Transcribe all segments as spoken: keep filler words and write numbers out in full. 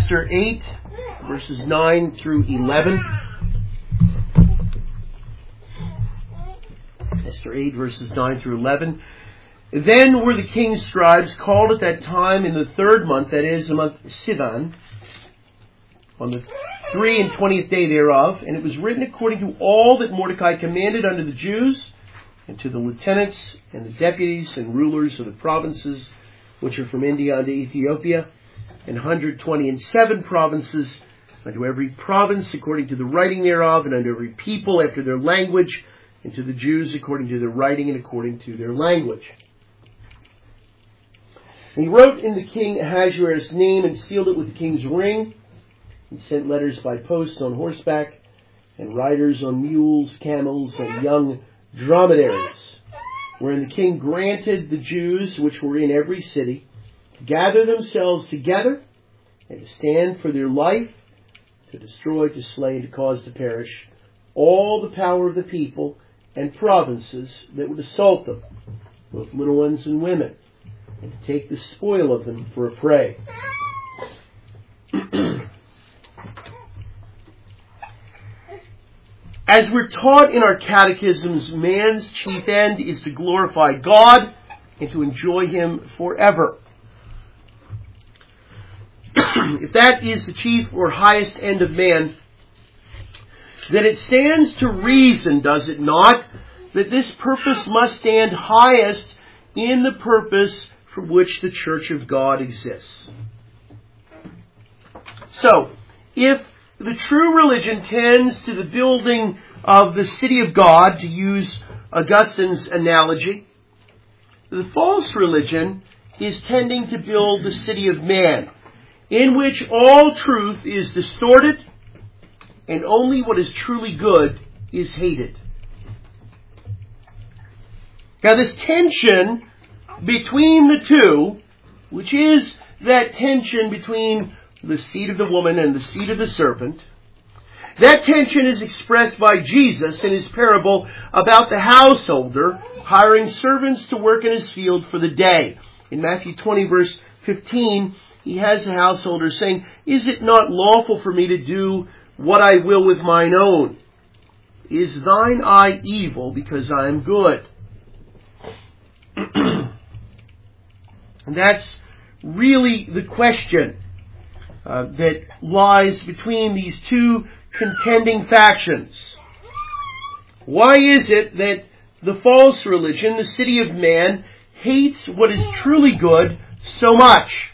Esther eight, verses nine through eleven. Esther eight, verses nine through eleven. Then were the king's scribes called at that time in the third month, that is, the month Sivan, on the three and twentieth day thereof, and it was written according to all that Mordecai commanded unto the Jews, and to the lieutenants, and the deputies, and rulers of the provinces, which are from India unto Ethiopia, and one hundred twenty and seven provinces, unto every province according to the writing thereof, and unto every people after their language, and to the Jews according to their writing and according to their language. And he wrote in the king Ahasuerus' name, and sealed it with the king's ring, and sent letters by posts on horseback, and riders on mules, camels, and young dromedaries, wherein the king granted the Jews which were in every city to gather themselves together, and to stand for their life, to destroy, to slay, and to cause to perish all the power of the people and provinces that would assault them, both little ones and women, and to take the spoil of them for a prey. As we're taught in our catechisms, man's chief end is to glorify God and to enjoy Him forever. If that is the chief or highest end of man, then it stands to reason, does it not, that this purpose must stand highest in the purpose for which the Church of God exists. So, if the true religion tends to the building of the city of God, to use Augustine's analogy, the false religion is tending to build the city of man, in which all truth is distorted and only what is truly good is hated. Now, this tension between the two, which is that tension between the seed of the woman and the seed of the serpent, that tension is expressed by Jesus in his parable about the householder hiring servants to work in his field for the day. In Matthew twenty, verse fifteen, he has a householder saying, "Is it not lawful for me to do what I will with mine own? Is thine eye evil because I am good?" And that's really the question uh, that lies between these two contending factions. Why is it that the false religion, the city of man, hates what is truly good so much?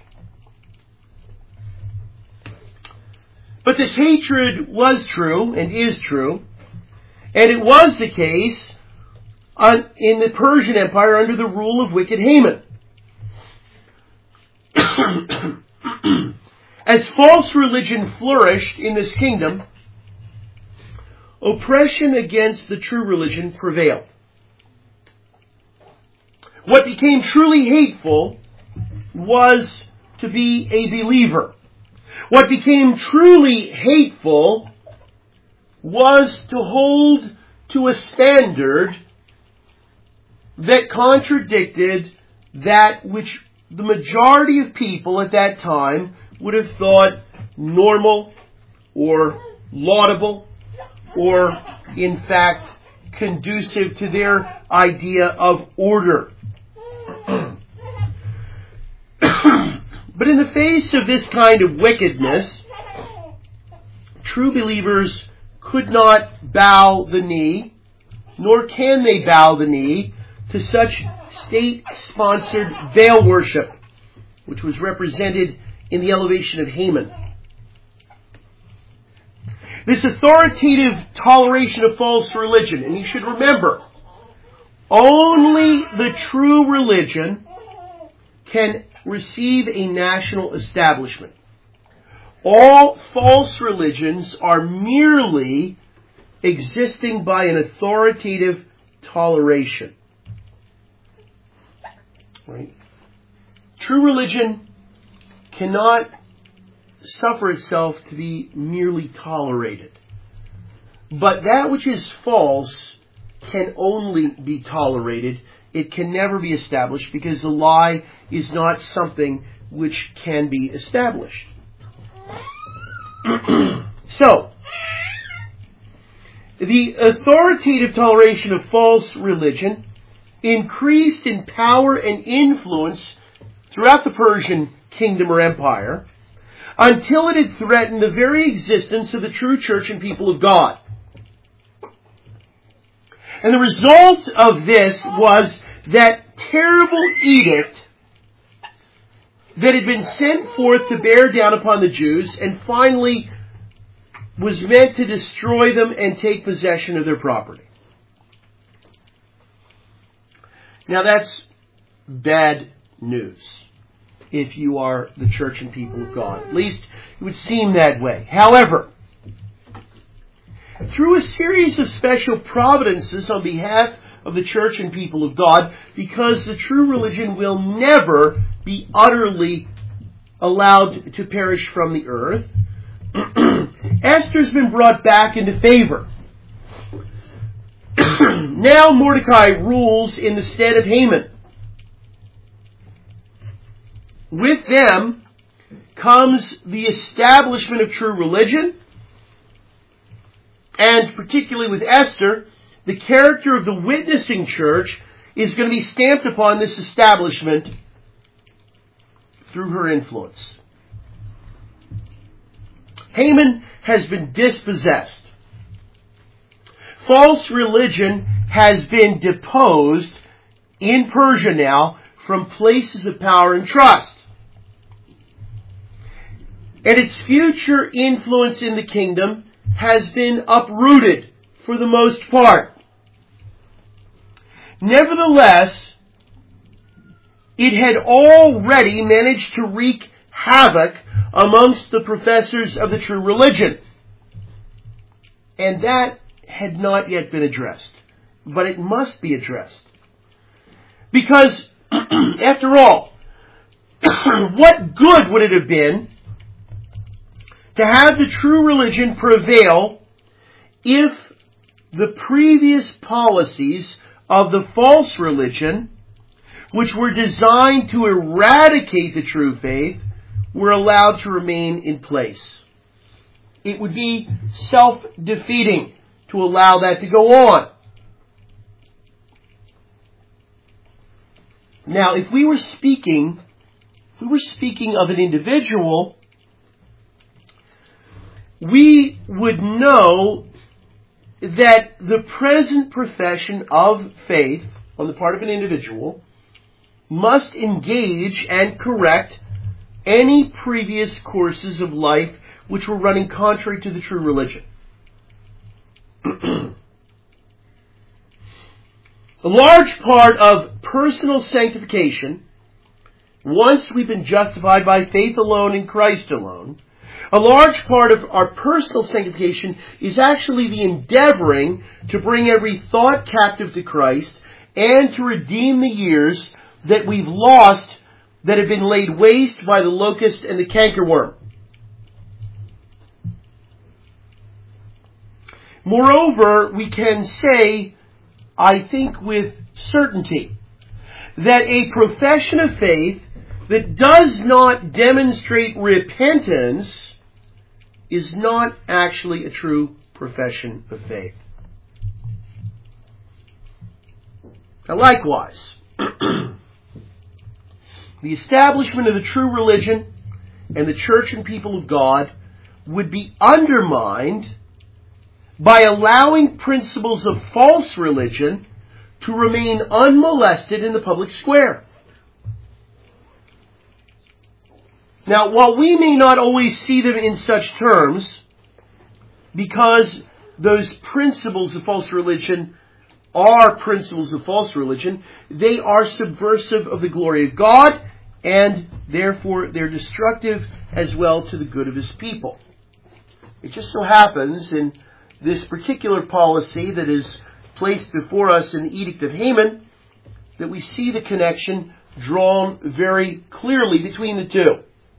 But this hatred was true and is true, and it was the case on, in the Persian Empire under the rule of wicked Haman. As false religion flourished in this kingdom, oppression against the true religion prevailed. What became truly hateful was to be a believer. What became truly hateful was to hold to a standard that contradicted that which the majority of people at that time would have thought normal or laudable or, in fact, conducive to their idea of order. But in the face of this kind of wickedness, true believers could not bow the knee, nor can they bow the knee to such state-sponsored Baal worship, which was represented in the elevation of Haman. This authoritative toleration of false religion, and you should remember, only the true religion can receive a national establishment. All false religions are merely existing by an authoritative toleration. Right? True religion cannot suffer itself to be merely tolerated. But that which is false can only be tolerated. It can never be established because the lie is not something which can be established. So, the authoritative toleration of false religion increased in power and influence throughout the Persian kingdom or empire until it had threatened the very existence of the true church and people of God. And the result of this was that terrible edict that had been sent forth to bear down upon the Jews and finally was meant to destroy them and take possession of their property. Now that's bad news if you are the church and people of God. At least it would seem that way. However, through a series of special providences on behalf of the church and people of God, because the true religion will never be utterly allowed to perish from the earth, Esther's been brought back into favor. Now Mordecai rules in the stead of Haman. With them comes the establishment of true religion, and particularly with Esther, the character of the witnessing church is going to be stamped upon this establishment through her influence. Haman has been dispossessed. False religion has been deposed in Persia now from places of power and trust. And its future influence in the kingdom has been uprooted for the most part. Nevertheless, it had already managed to wreak havoc amongst the professors of the true religion. And that had not yet been addressed. But it must be addressed. Because, after all, what good would it have been to have the true religion prevail if the previous policies of the false religion, which were designed to eradicate the true faith, were allowed to remain in place? It would be self-defeating to allow that to go on. Now, if we were speaking, if we were speaking of an individual, we would know that the present profession of faith on the part of an individual must engage and correct any previous courses of life which were running contrary to the true religion. A large part of personal sanctification, once we've been justified by faith alone in Christ alone, a large part of our personal sanctification is actually the endeavoring to bring every thought captive to Christ and to redeem the years that we've lost that have been laid waste by the locust and the cankerworm. Moreover, we can say, I think with certainty, that a profession of faith that does not demonstrate repentance is not actually a true profession of faith. Now, likewise, the establishment of the true religion and the church and people of God would be undermined by allowing principles of false religion to remain unmolested in the public square. Now, while we may not always see them in such terms, because those principles of false religion are principles of false religion, they are subversive of the glory of God, and therefore they're destructive as well to the good of His people. It just so happens in this particular policy that is placed before us in the Edict of Haman that we see the connection drawn very clearly between the two.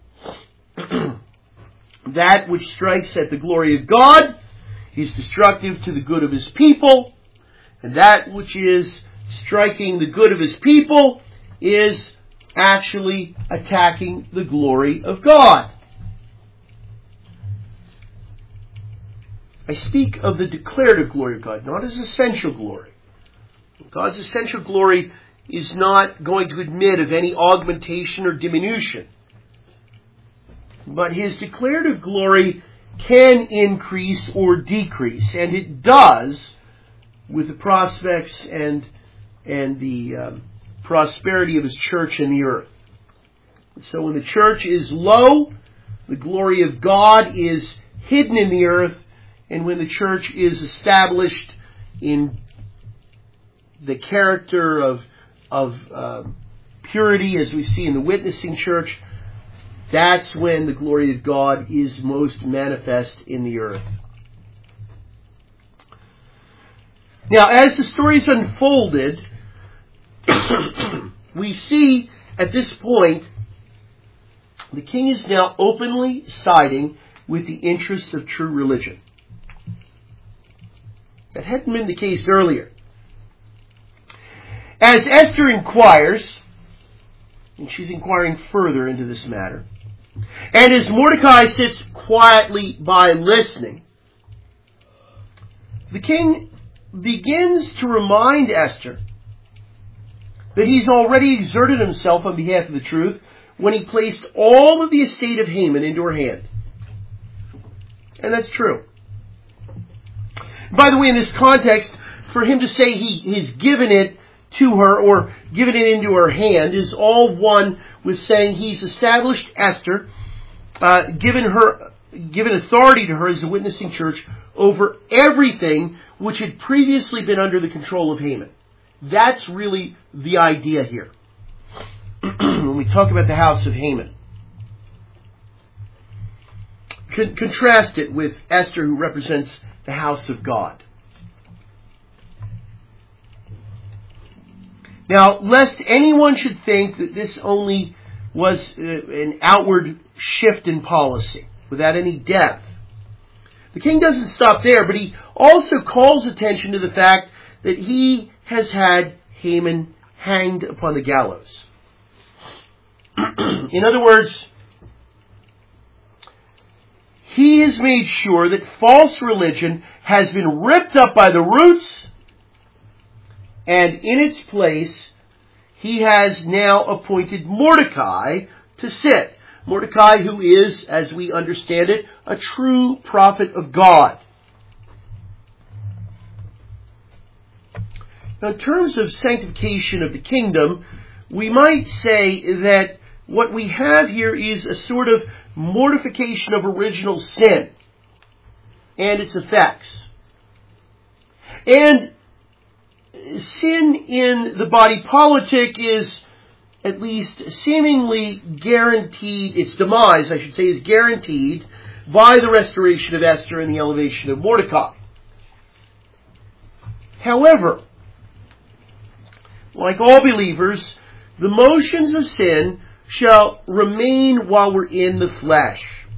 That which strikes at the glory of God is destructive to the good of His people, and that which is striking the good of His people is actually attacking the glory of God. I speak of the declarative glory of God, not His essential glory. God's essential glory is not going to admit of any augmentation or diminution. But His declarative glory can increase or decrease, and it does with the prospects and and the um, prosperity of His church in the earth. So when the church is low, the glory of God is hidden in the earth, and when the church is established in the character of of uh, purity, as we see in the witnessing church, that's when the glory of God is most manifest in the earth. Now, as the stories unfolded, we see at this point the king is now openly siding with the interests of true religion. That hadn't been the case earlier. As Esther inquires, and she's inquiring further into this matter, and as Mordecai sits quietly by listening, the king begins to remind Esther that he's already exerted himself on behalf of the truth when he placed all of the estate of Haman into her hand. And that's true. By the way, in this context, for him to say he, he's given it to her or given it into her hand is all one with saying he's established Esther, uh, given her, given authority to her as a witnessing church over everything which had previously been under the control of Haman. That's really the idea here. When we talk about the house of Haman. Con- contrast it with Esther, who represents the house of God. Now, lest anyone should think that this only was uh, an outward shift in policy, without any depth, the king doesn't stop there, but he also calls attention to the fact that he has had Haman hanged upon the gallows. In other words, he has made sure that false religion has been ripped up by the roots, and in its place, he has now appointed Mordecai to sit. Mordecai, who is, as we understand it, a true prophet of God. Now, in terms of sanctification of the kingdom, we might say that what we have here is a sort of mortification of original sin and its effects. And sin in the body politic is at least seemingly guaranteed, its demise, I should say, is guaranteed by the restoration of Esther and the elevation of Mordecai. However, like all believers, the motions of sin shall remain while we're in the flesh.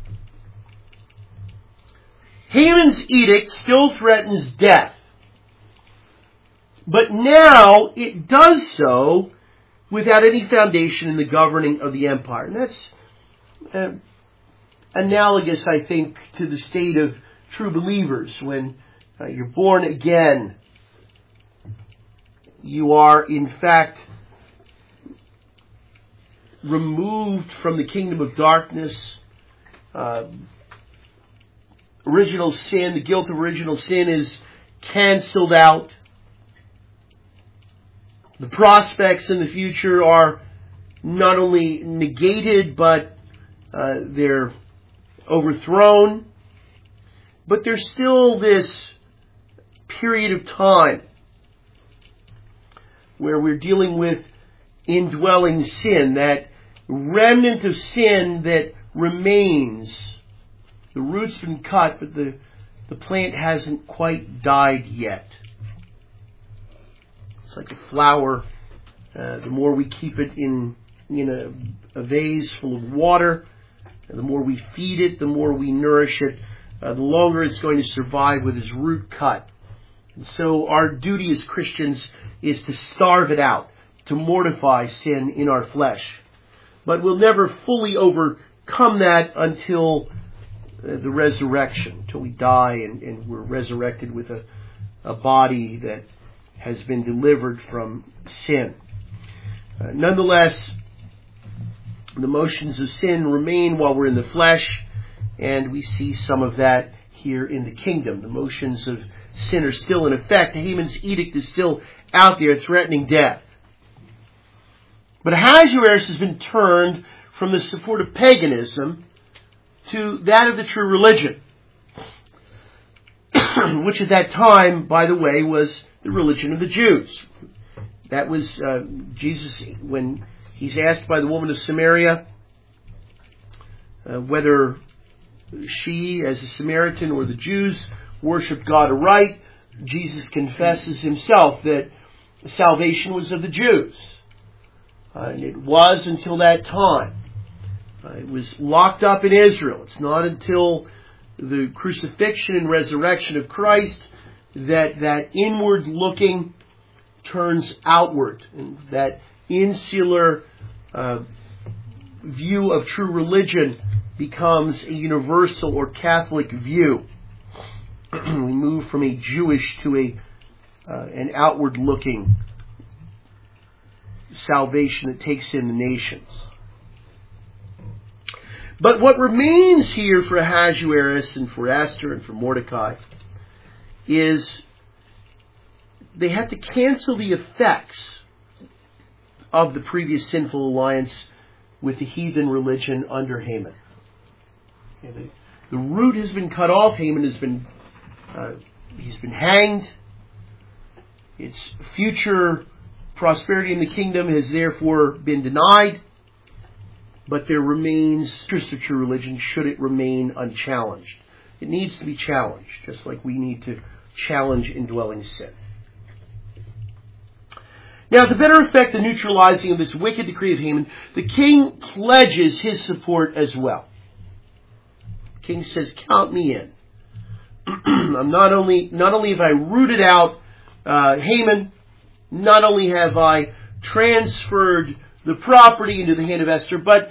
Haman's edict still threatens death. But now it does so without any foundation in the governing of the empire. And that's uh, analogous, I think, to the state of true believers. When uh, you're born again, you are, in fact, removed from the kingdom of darkness. Uh, original sin, the guilt of original sin is canceled out. The prospects in the future are not only negated, but uh, they're overthrown. But there's still this period of time where we're dealing with indwelling sin, that remnant of sin that remains. The root's been cut, but the, the plant hasn't quite died yet. It's like a flower. Uh, the more we keep it in, in a, a vase full of water, and the more we feed it, the more we nourish it, uh, the longer it's going to survive with its root cut. And so our duty as Christians is to starve it out, to mortify sin in our flesh. But we'll never fully overcome that until uh, the resurrection, until we die and, and we're resurrected with a, a body that has been delivered from sin. Uh, nonetheless, the motions of sin remain while we're in the flesh, and we see some of that here in the kingdom. The motions of sin are still in effect. Haman's edict is still out there threatening death. But Ahasuerus has been turned from the support of paganism to that of the true religion, which at that time, by the way, was the religion of the Jews. That was uh, Jesus, when he's asked by the woman of Samaria uh, whether she, as a Samaritan, or the Jews worshipped God aright. Jesus confesses himself that salvation was of the Jews. Uh, and it was until that time. Uh, it was locked up in Israel. It's not until the crucifixion and resurrection of Christ that that inward looking turns outward. And that insular uh, view of true religion becomes a universal or Catholic view. We move from a Jewish to a uh, an outward looking salvation that takes in the nations. But what remains here for Ahasuerus and for Esther and for Mordecai is they have to cancel the effects of the previous sinful alliance with the heathen religion under Haman. Okay, the, the root has been cut off. Haman has been uh, he's been hanged. Its future prosperity in the kingdom has therefore been denied. But there remains interest of true religion should it remain unchallenged. It needs to be challenged, just like we need to challenge indwelling sin. Now, to better effect the neutralizing of this wicked decree of Haman, the king pledges his support as well. The king says, "Count me in. I'm not only not only have I rooted out uh, Haman, not only have I transferred the property into the hand of Esther, but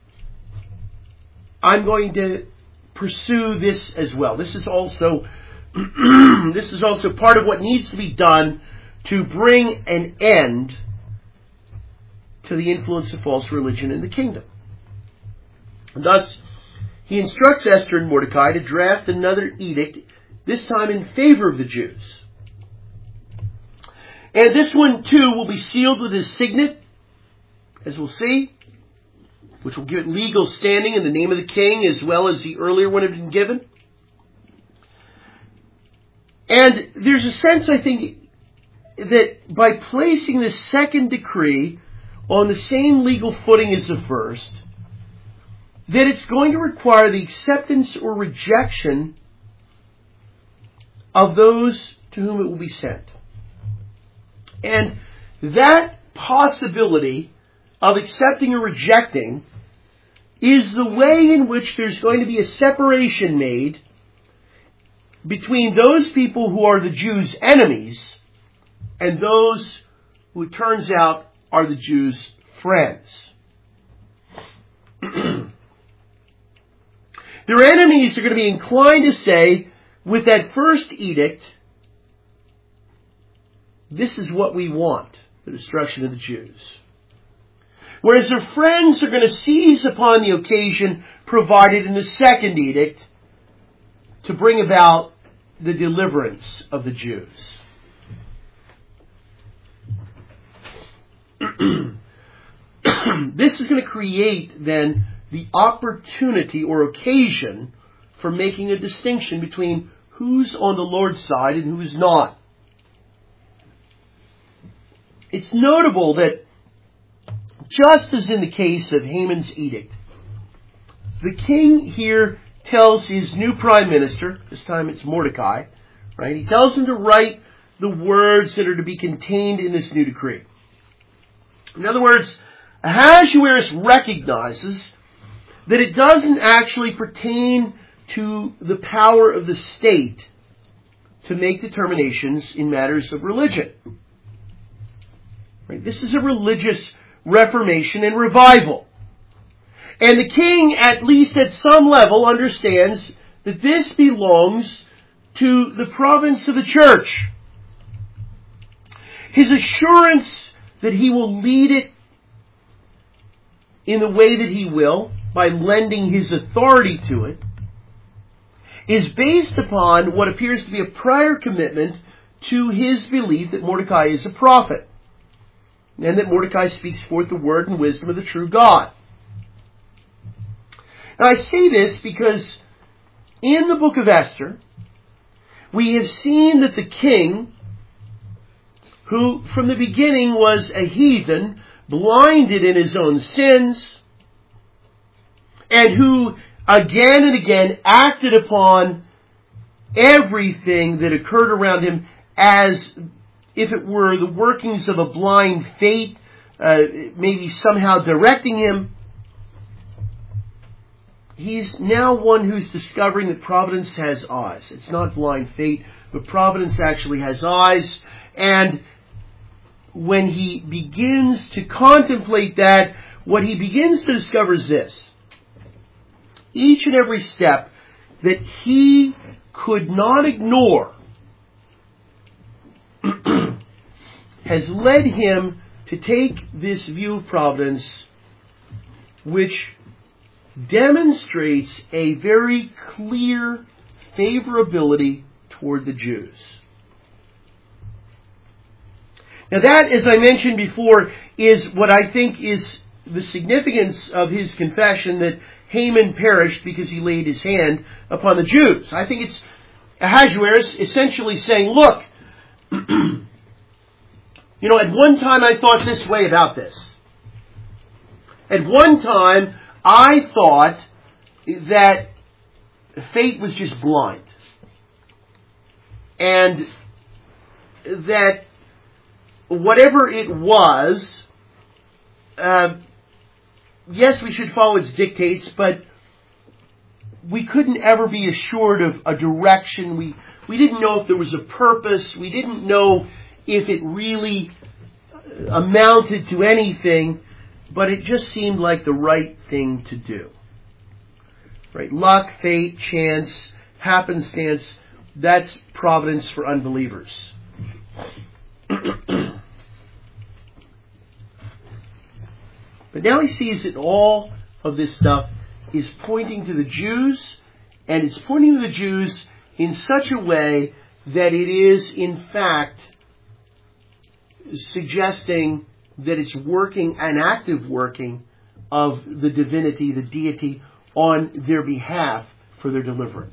I'm going to pursue this as well." This is also this is also part of what needs to be done to bring an end to the influence of false religion in the kingdom. And thus, he instructs Esther and Mordecai to draft another edict, this time in favor of the Jews. And this one, too, will be sealed with his signet, as we'll see, which will give it legal standing in the name of the king, as well as the earlier one had been given. And there's a sense, I think, that by placing the second decree on the same legal footing as the first, that it's going to require the acceptance or rejection of those to whom it will be sent. And that possibility of accepting or rejecting is the way in which there's going to be a separation made between those people who are the Jews' enemies and those who, it turns out, are the Jews' friends. Their enemies are going to be inclined to say, with that first edict, this is what we want, the destruction of the Jews. Whereas their friends are going to seize upon the occasion provided in the second edict to bring about the deliverance of the Jews. This is going to create, then, the opportunity or occasion for making a distinction between who's on the Lord's side and who is not. It's notable that, just as in the case of Haman's edict, the king here tells his new prime minister, this time it's Mordecai, right? He tells him to write the words that are to be contained in this new decree. In other words, Ahasuerus recognizes that it doesn't actually pertain to the power of the state to make determinations in matters of religion. Right? This is a religious reformation and revival. And the king, at least at some level, understands that this belongs to the province of the church. His assurance that he will lead it in the way that he will, by lending his authority to it, is based upon what appears to be a prior commitment to his belief that Mordecai is a prophet, and that Mordecai speaks forth the word and wisdom of the true God. Now I say this because in the book of Esther, we have seen that the king, who from the beginning was a heathen, blinded in his own sins, and who again and again acted upon everything that occurred around him as if it were the workings of a blind fate, uh, maybe somehow directing him. He's now one who's discovering that providence has eyes. It's not blind fate, but providence actually has eyes. And when he begins to contemplate that, what he begins to discover is this. Each and every step that he could not ignore has led him to take this view of providence, which demonstrates a very clear favorability toward the Jews. Now that, as I mentioned before, is what I think is the significance of his confession that Haman perished because he laid his hand upon the Jews. I think it's Ahasuerus essentially saying, look, you know, at one time I thought this way about this. At one time I thought that fate was just blind. And that whatever it was, uh, yes, we should follow its dictates, but we couldn't ever be assured of a direction. We we didn't know if there was a purpose. We didn't know if it really amounted to anything, but it just seemed like the right thing to do. Right? Luck, fate, chance, happenstance, that's providence for unbelievers. But now he sees that all of this stuff is pointing to the Jews, and it's pointing to the Jews in such a way that it is, in fact, suggesting that it's working, an active working of the divinity, the deity, on their behalf for their deliverance.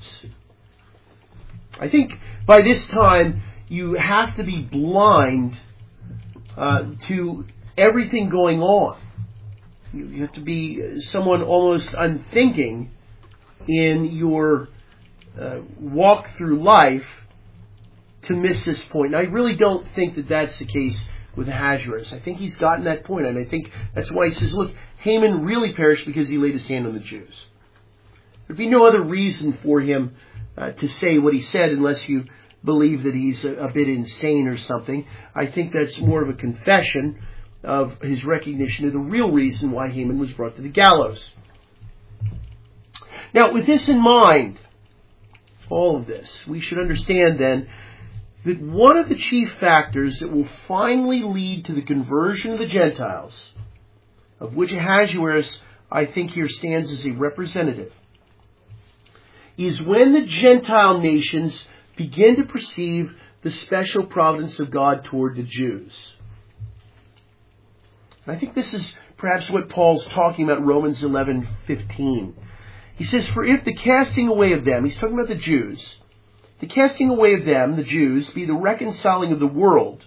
I think by this time you have to be blind uh, to everything going on. You have to be someone almost unthinking in your uh, walk through life to miss this point. And I really don't think that that's the case with Ahasuerus. I think he's gotten that point, and I think that's why he says, look, Haman really perished because he laid his hand on the Jews. There'd be no other reason for him uh, to say what he said unless you believe that he's a, a bit insane or something. I think that's more of a confession of his recognition of the real reason why Haman was brought to the gallows. Now, with this in mind, all of this, we should understand then that one of the chief factors that will finally lead to the conversion of the Gentiles, of which Ahasuerus, I think, here stands as a representative, is when the Gentile nations begin to perceive the special providence of God toward the Jews. And I think this is perhaps what Paul's talking about in Romans eleven fifteen. He says, for if the casting away of them, he's talking about the Jews, the casting away of them, the Jews, be the reconciling of the world,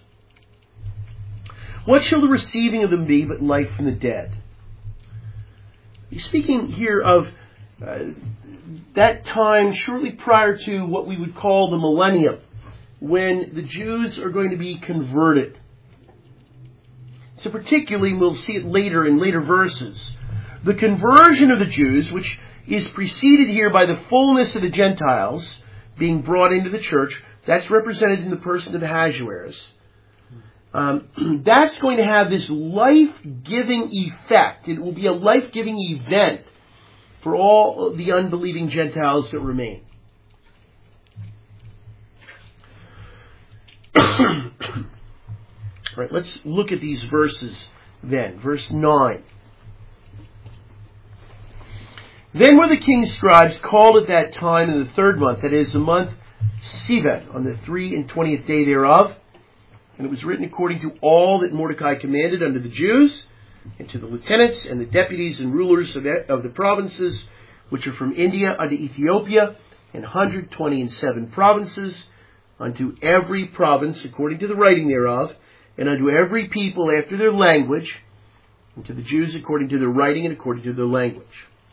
what shall the receiving of them be but life from the dead? He's speaking here of uh, that time shortly prior to what we would call the millennium, when the Jews are going to be converted. So particularly, we'll see it later in later verses, the conversion of the Jews, which is preceded here by the fullness of the Gentiles being brought into the church, that's represented in the person of Ahasuerus. um, that's going to have this life-giving effect. It will be a life-giving event for all the unbelieving Gentiles that remain. All right, let's look at these verses then. Verse nine. Then were the king's scribes called at that time in the third month, that is, the month Sivan, on the three and twentieth day thereof. And it was written according to all that Mordecai commanded unto the Jews, and to the lieutenants and the deputies and rulers of the, of the provinces, which are from India unto Ethiopia, and one hundred twenty and seven provinces, unto every province according to the writing thereof, and unto every people after their language, and to the Jews according to their writing and according to their language.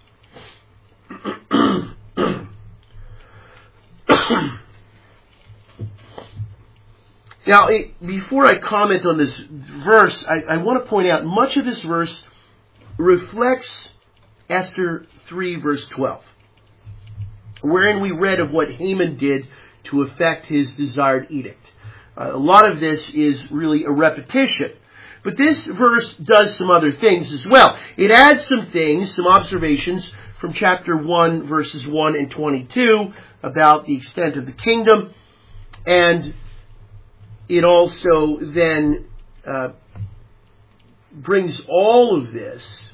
Now, before I comment on this verse, I, I want to point out much of this verse reflects Esther three, verse twelve, wherein we read of what Haman did to effect his desired edict. Uh, a lot of this is really a repetition. But this verse does some other things as well. It adds some things, some observations from chapter one, verses one and twenty-two about the extent of the kingdom. And it also then uh, brings all of this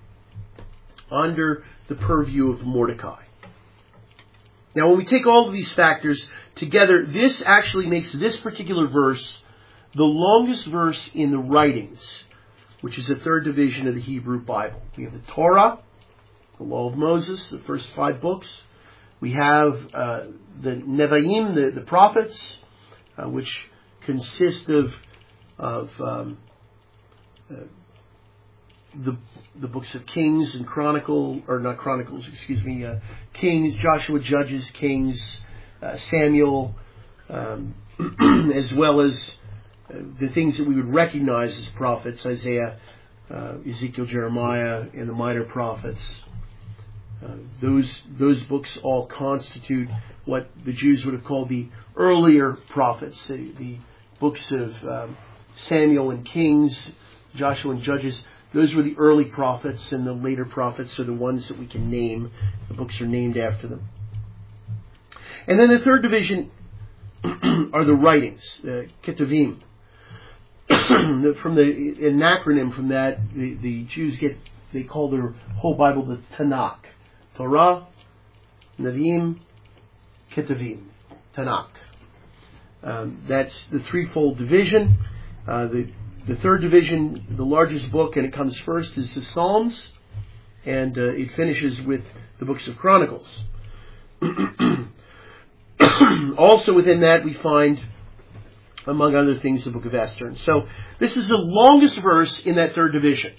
under the purview of Mordecai. Now, when we take all of these factors together, this actually makes this particular verse the longest verse in the writings, which is the third division of the Hebrew Bible. We have the Torah, the Law of Moses, the first five books. We have uh, the Nevi'im, the, the prophets, uh, which consist of of um, uh, the the books of Kings and Chronicle, or not Chronicles, excuse me, uh, Kings, Joshua, Judges, Kings, uh, Samuel, um, as well as uh, the things that we would recognize as prophets: Isaiah, uh, Ezekiel, Jeremiah, and the minor prophets. Uh, those those books all constitute what the Jews would have called the earlier prophets, the, the books of um, Samuel and Kings, Joshua and Judges. Those were the early prophets, and the later prophets are the ones that we can name. The books are named after them. And then the third division are the writings, uh, Ketuvim. From the an acronym from that, the, the Jews get they call their whole Bible the Tanakh. Torah, Nevi'im, Ketuvim, Tanakh. Um, that's the threefold division. Uh, the the third division, the largest book, and it comes first, is the Psalms, and uh, it finishes with the books of Chronicles. Also within that we find, among other things, the book of Esther. And so this is the longest verse in that third division.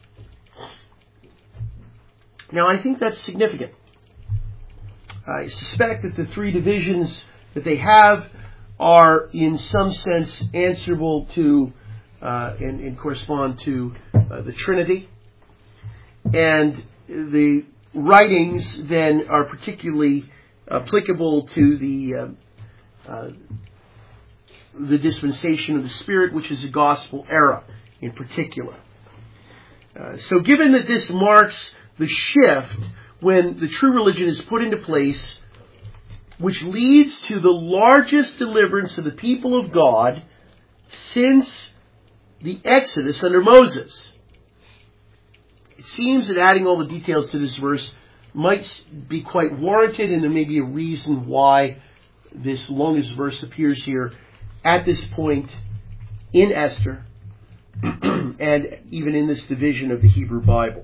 Now, I think that's significant. I suspect that the three divisions that they have are in some sense answerable to uh, and, and correspond to uh, the Trinity. And the writings then are particularly applicable to the uh, uh, the dispensation of the Spirit, which is the gospel era in particular. Uh, so given that this marks the shift when the true religion is put into place, which leads to the largest deliverance of the people of God since the Exodus under Moses, it seems that adding all the details to this verse might be quite warranted, and there may be a reason why this longest verse appears here at this point in Esther and even in this division of the Hebrew Bible.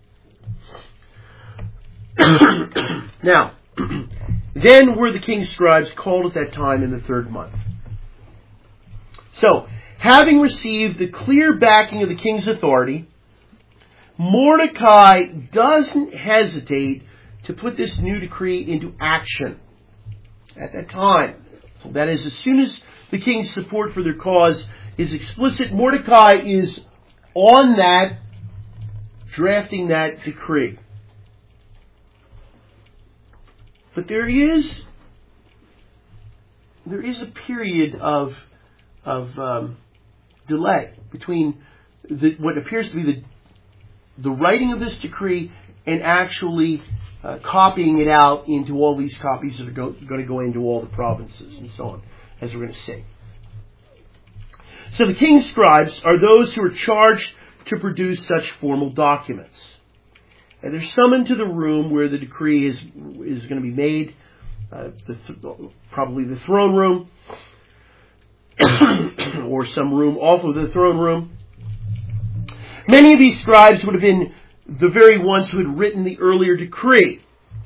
Now, then were the king's scribes called at that time in the third month. So, having received the clear backing of the king's authority, Mordecai doesn't hesitate to put this new decree into action at that time. So that is, as soon as the king's support for their cause is explicit, Mordecai is on that, drafting that decree. But there is there is a period of of um, delay between the, what appears to be the the writing of this decree and actually uh, copying it out into all these copies that are go, going to go into all the provinces and so on, as we're going to see. So the king's scribes are those who are charged to produce such formal documents. And they're summoned to the room where the decree is is going to be made, uh, the th- probably the throne room, or some room off of the throne room. Many of these scribes would have been the very ones who had written the earlier decree.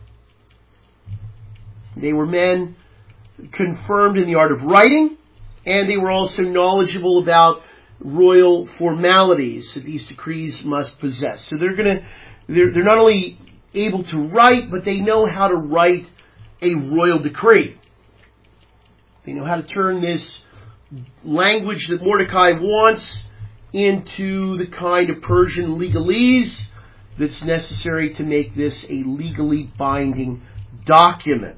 They were men confirmed in the art of writing, and they were also knowledgeable about royal formalities that these decrees must possess. So they're going to, they're, they're not only able to write, but they know how to write a royal decree. They know how to turn this language that Mordecai wants into the kind of Persian legalese that's necessary to make this a legally binding document.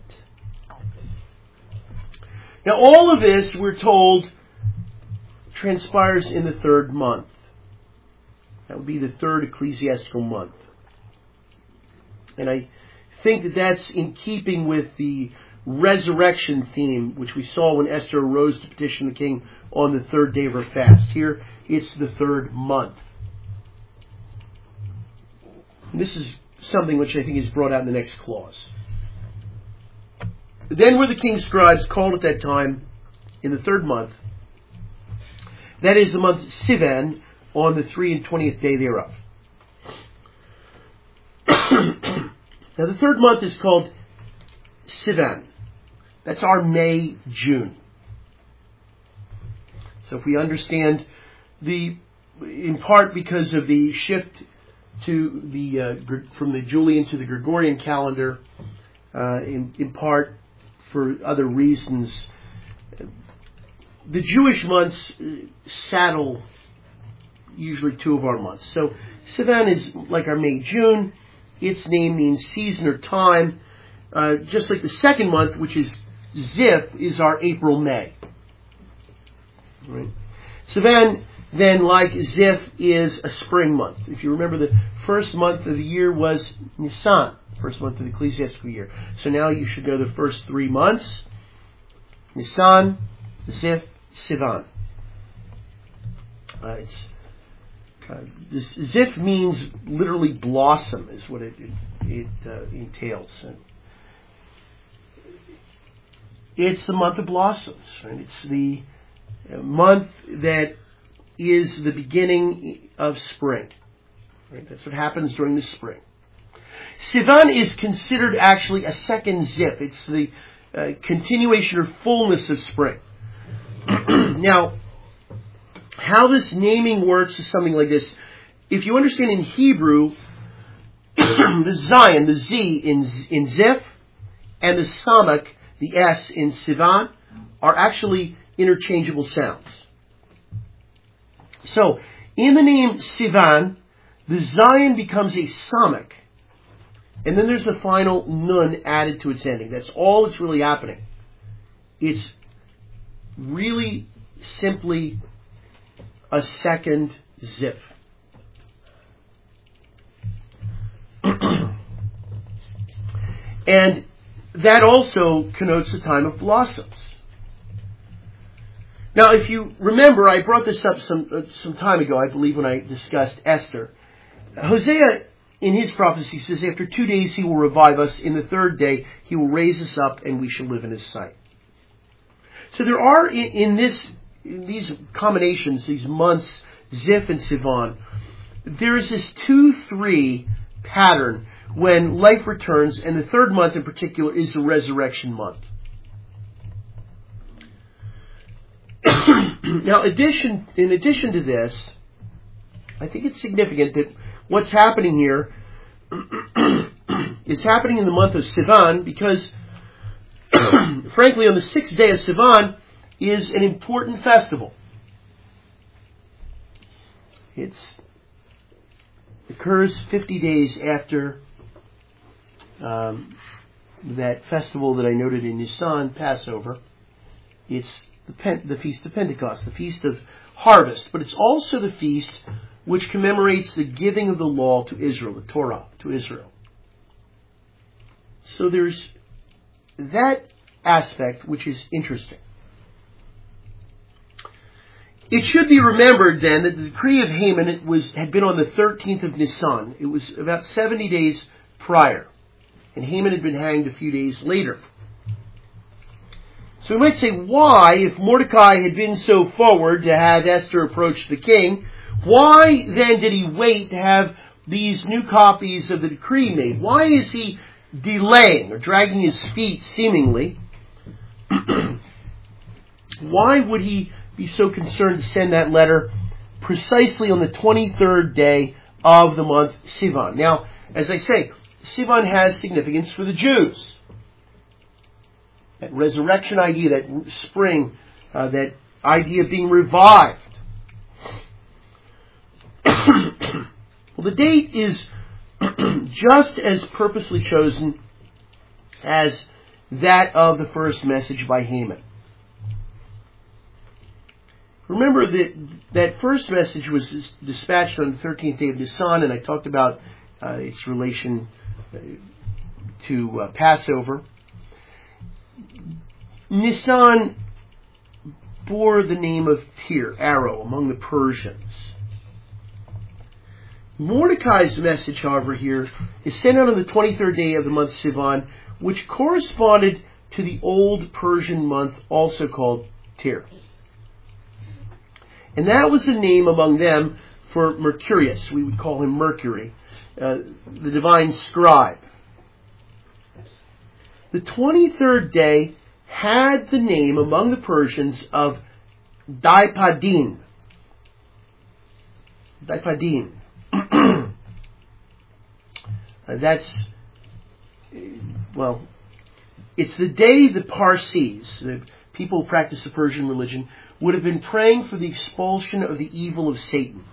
Now, all of this, we're told, transpires in the third month. That would be the third ecclesiastical month. And I think that that's in keeping with the resurrection theme, which we saw when Esther arose to petition the king on the third day of her fast. Here, it's the third month. And this is something which I think is brought out in the next clause. Then were the king's scribes called at that time in the third month, that is the month Sivan, on the three and twentieth day thereof. Now the third month is called Sivan. That's our May, June. So if we understand the, in part because of the shift to the uh, from the Julian to the Gregorian calendar, uh, in, in part for other reasons, the Jewish months saddle usually two of our months. So Sivan is like our May, June. Its name means season or time. Uh, just like the second month, which is Ziph, is our April, May. Right? Sivan, then, like Ziph, is a spring month. If you remember, the first month of the year was Nisan, first month of the ecclesiastical year. So now you should know the first three months: Nisan, Ziph, Sivan. Uh, it's uh, this Ziph means literally blossom, is what it it, it uh, entails. And it's the month of blossoms, right? It's the month that is the beginning of spring. Right? That's what happens during the spring. Sivan is considered actually a second Ziph. It's the uh, continuation or fullness of spring. Now, how this naming works is something like this. If you understand in Hebrew, the Zion, the Z in, in Ziph, and the Samak, the S in Sivan, are actually interchangeable sounds. So, in the name Sivan, the Zion becomes a Samak. And then there's a final Nun added to its ending. That's all that's really happening. It's really simply a second Ziph. And that also connotes the time of blossoms. Now, if you remember, I brought this up some uh, some time ago, I believe, when I discussed Esther. Hosea, in his prophecy, says, after two days he will revive us. In the third day he will raise us up, and we shall live in his sight. So there are, in, in this in these combinations, these months, Ziph and Sivan, there is this two three pattern when life returns, and the third month in particular is the resurrection month. Now, addition, in addition to this, I think it's significant that what's happening here is happening in the month of Sivan because, frankly, on the sixth day of Sivan is an important festival. It occurs fifty days after um, that festival that I noted in Nisan, Passover. It's the, Pen- the Feast of Pentecost, the Feast of Harvest, but it's also the feast which commemorates the giving of the law to Israel, the Torah to Israel. So there's that aspect which is interesting. It should be remembered then that the decree of Haman it was had been on the thirteenth of Nisan. It was about seventy days prior. And Haman had been hanged a few days later. So we might say, why, if Mordecai had been so forward to have Esther approach the king, why then did he wait to have these new copies of the decree made? Why is he delaying or dragging his feet seemingly? Why would he be so concerned to send that letter precisely on the twenty-third day of the month Sivan? Now, as I say, Sivan has significance for the Jews. That resurrection idea, that spring, uh, that idea of being revived. Well, the date is just as purposely chosen as that of the first message by Haman. Remember that that first message was dispatched on the thirteenth day of Nisan, and I talked about uh, its relation to uh, Passover. Nisan bore the name of Tir, arrow, among the Persians. Mordecai's message, however, here is sent out on the twenty-third day of the month Sivan, which corresponded to the old Persian month also called Tir. And that was the name among them for Mercurius. We would call him Mercury, uh, the divine scribe. The twenty-third day had the name among the Persians of Daipadin. Daipadin. uh, that's, well, it's the day the Parsis, the people who practice the Persian religion, would have been praying for the expulsion of the evil of Satan.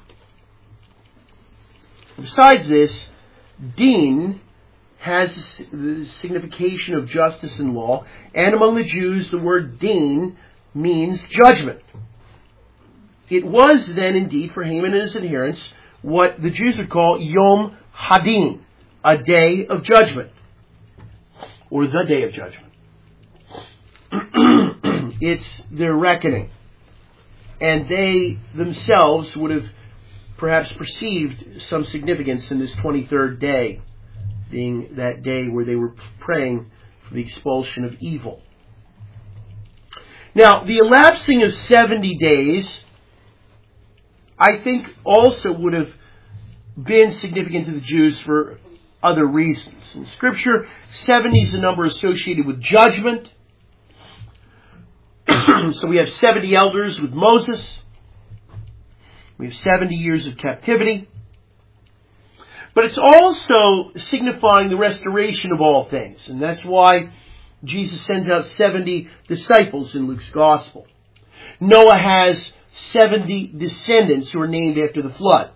Besides this, Din has the signification of justice and law, and among the Jews the word Din means judgment. It was then indeed for Haman and his adherents what the Jews would call Yom Hadin, a day of judgment, or the day of judgment. It's their reckoning. And they themselves would have perhaps perceived some significance in this twenty-third day, being that day where they were praying for the expulsion of evil. Now, the elapsing of seventy days, I think, also would have been significant to the Jews for other reasons. In Scripture, seventy is a number associated with judgment. So we have seventy elders with Moses. We have seventy years of captivity. But it's also signifying the restoration of all things. And that's why Jesus sends out seventy disciples in Luke's Gospel. Noah has seventy descendants who are named after the flood.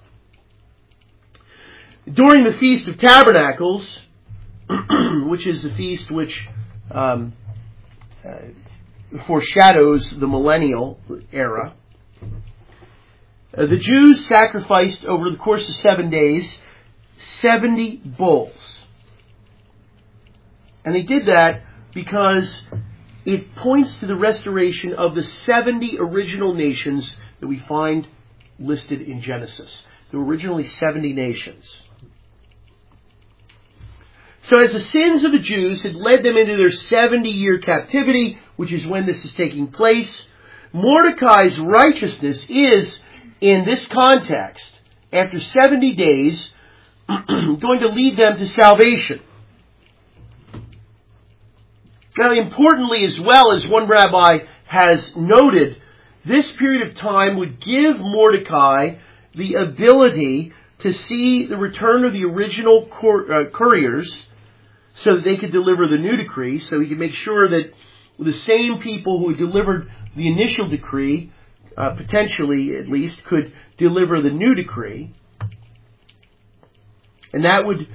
During the Feast of Tabernacles, which is the feast which um, uh, foreshadows the millennial era, uh, the Jews sacrificed over the course of seven days seventy bulls. And they did that because it points to the restoration of the seventy original nations that we find listed in Genesis. There were originally seventy nations. So as the sins of the Jews had led them into their seventy-year captivity, which is when this is taking place, Mordecai's righteousness is, in this context, after seventy days, going to lead them to salvation. Now, importantly, as well, as one rabbi has noted, this period of time would give Mordecai the ability to see the return of the original cour- uh, couriers so that they could deliver the new decree, so he could make sure that the same people who delivered the initial decree, uh, potentially at least, could deliver the new decree. And that would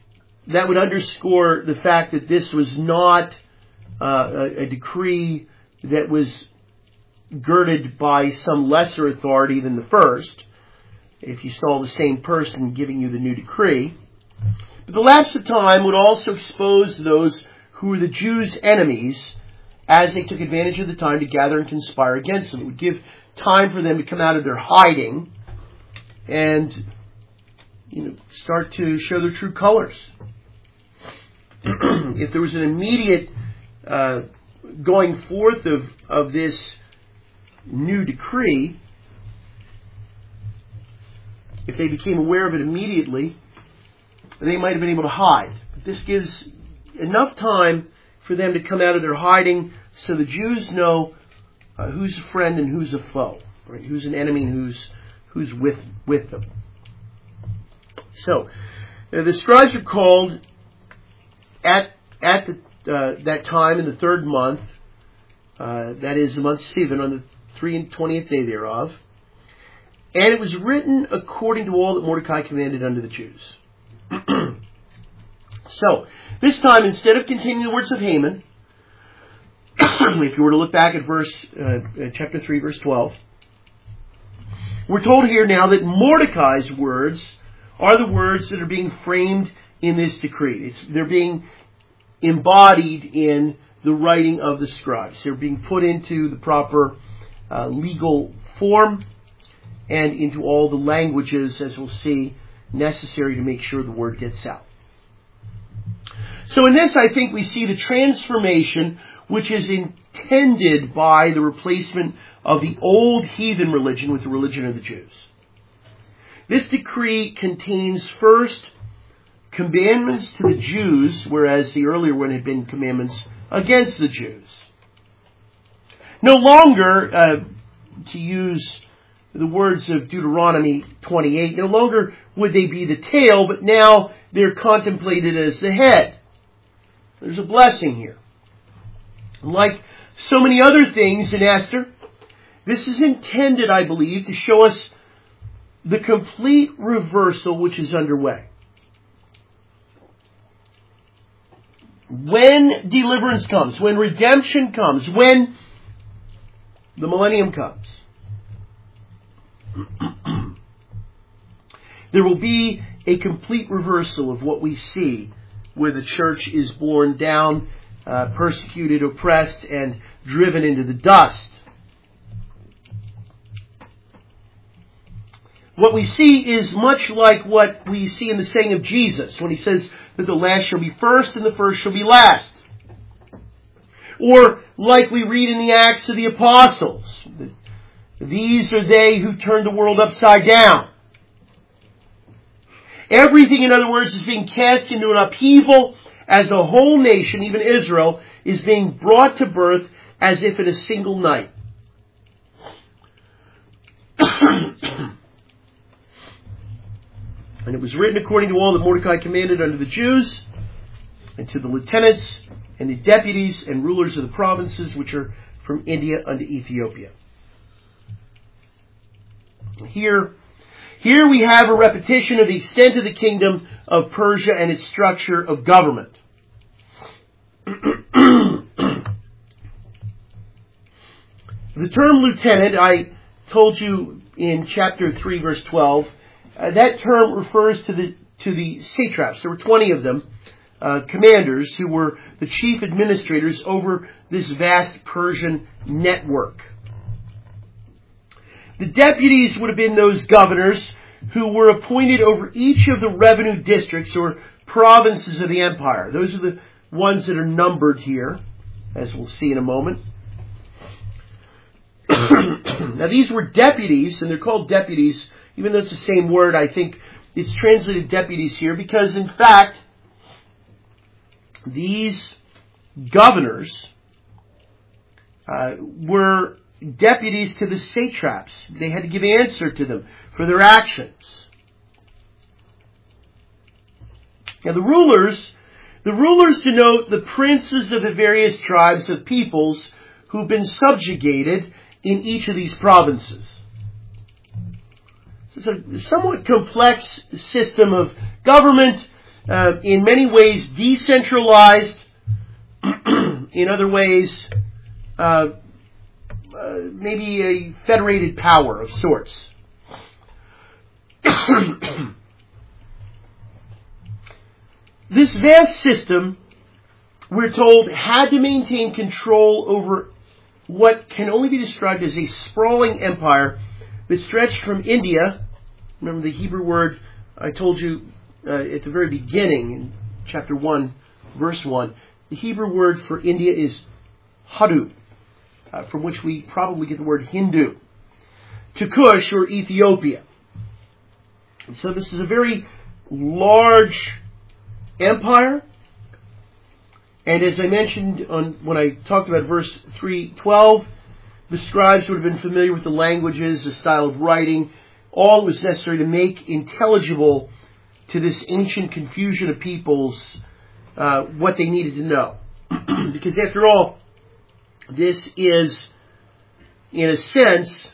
that would underscore the fact that this was not uh, a, a decree that was girded by some lesser authority than the first, if you saw the same person giving you the new decree. But the lapse of time would also expose those who were the Jews' enemies as they took advantage of the time to gather and conspire against them. It would give time for them to come out of their hiding and, you know, start to show their true colors. If there was an immediate uh, going forth of, of this new decree, if they became aware of it immediately, they might have been able to hide. But this gives enough time for them to come out of their hiding so the Jews know uh, who's a friend and who's a foe, right? Who's an enemy and who's who's with with them. So uh, the scribes are called at at the, uh, that time in the third month, uh, that is the month Sivan, on the three and twentieth day thereof, and it was written according to all that Mordecai commanded unto the Jews. So, this time, instead of continuing the words of Haman, if you were to look back at verse uh, chapter three, verse twelve, we're told here now that Mordecai's words are the words that are being framed in this decree. It's, they're being embodied in the writing of the scribes. They're being put into the proper uh, legal form and into all the languages, as we'll see, necessary to make sure the word gets out. So in this, I think we see the transformation which is intended by the replacement of the old heathen religion with the religion of the Jews. This decree contains first commandments to the Jews, whereas the earlier one had been commandments against the Jews. No longer, uh, to use the words of Deuteronomy twenty-eight, no longer would they be the tail, but now they're contemplated as the head. There's a blessing here. Like so many other things in Esther, this is intended, I believe, to show us the complete reversal which is underway. When deliverance comes, when redemption comes, when the millennium comes, there will be a complete reversal of what we see, where the church is borne down, uh, persecuted, oppressed, and driven into the dust. What we see is much like what we see in the saying of Jesus, when he says that the last shall be first and the first shall be last. Or like we read in the Acts of the Apostles, these are they who turned the world upside down. Everything, in other words, is being cast into an upheaval as the whole nation, even Israel, is being brought to birth as if in a single night. And it was written according to all that Mordecai commanded unto the Jews, and to the lieutenants, and the deputies, and rulers of the provinces which are from India unto Ethiopia. Here, here we have a repetition of the extent of the kingdom of Persia and its structure of government. The term lieutenant, I told you in chapter three, verse twelve, uh, that term refers to the to the satraps. There were twenty of them, uh, commanders, who were the chief administrators over this vast Persian network. The deputies would have been those governors who were appointed over each of the revenue districts or provinces of the empire. Those are the ones that are numbered here, as we'll see in a moment. Now, these were deputies, and they're called deputies, even though it's the same word. I think it's translated deputies here because, in fact, these governors uh, were deputies to the satraps. They had to give answer to them for their actions. Now, the rulers, the rulers denote the princes of the various tribes of peoples who've been subjugated in each of these provinces. It's a somewhat complex system of government, uh, in many ways decentralized, in other ways uh, uh, maybe a federated power of sorts. This vast system, we're told, had to maintain control over what can only be described as a sprawling empire that stretched from India. Remember the Hebrew word I told you uh, at the very beginning, in chapter one, verse one. The Hebrew word for India is Hadu, uh, from which we probably get the word Hindu, to Cush or Ethiopia. And so this is a very large empire. And as I mentioned on, when I talked about verse three twelve, the scribes would have been familiar with the languages, the style of writing, all that was necessary to make intelligible to this ancient confusion of peoples uh, what they needed to know. Because after all, this is, in a sense,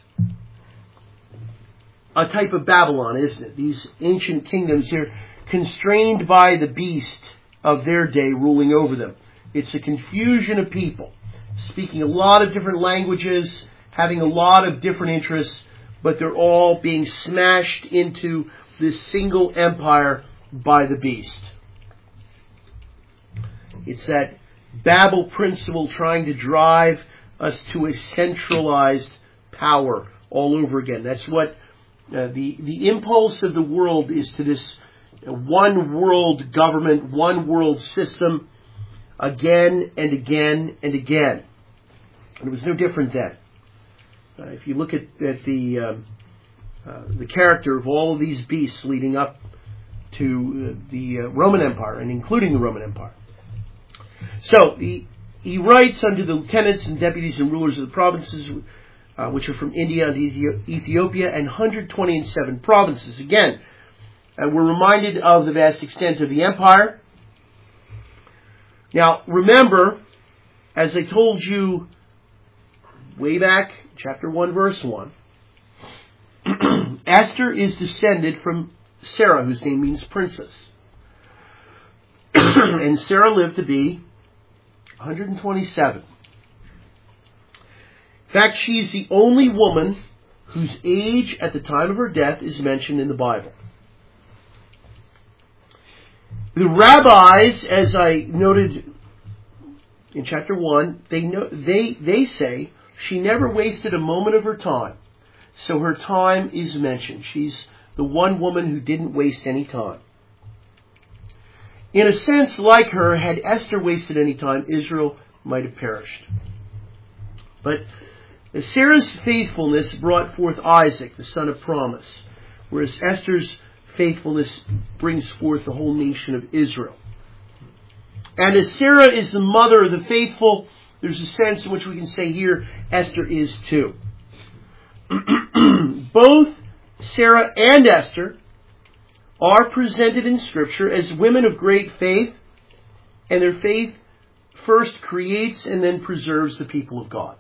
a type of Babylon, isn't it? These ancient kingdoms here, constrained by the beast of their day ruling over them. It's a confusion of people, speaking a lot of different languages, having a lot of different interests, but they're all being smashed into this single empire by the beast. It's that Babel principle trying to drive us to a centralized power all over again. That's what uh, the, the impulse of the world is, to this one world government, one world system, again and again and again. And it was no different then. Uh, if you look at, at the um, uh, the character of all of these beasts leading up to uh, the uh, Roman Empire, and including the Roman Empire. So he, he writes unto the lieutenants and deputies and rulers of the provinces, uh, which are from India and Ethiopia, and one hundred twenty and seven provinces. Again, uh, we're reminded of the vast extent of the empire. Now, remember, as I told you way back, chapter one, verse one, Esther is descended from Sarah, whose name means princess. And Sarah lived to be one hundred twenty-seven. In fact, she's the only woman whose age at the time of her death is mentioned in the Bible. The rabbis, as I noted in chapter one, they know, they they say she never wasted a moment of her time. So her time is mentioned. She's the one woman who didn't waste any time. In a sense, like her, had Esther wasted any time, Israel might have perished. But Sarah's faithfulness brought forth Isaac, the son of promise, whereas Esther's faithfulness brings forth the whole nation of Israel. And as Sarah is the mother of the faithful, there's a sense in which we can say here, Esther is too. Both Sarah and Esther are presented in Scripture as women of great faith, and their faith first creates and then preserves the people of God.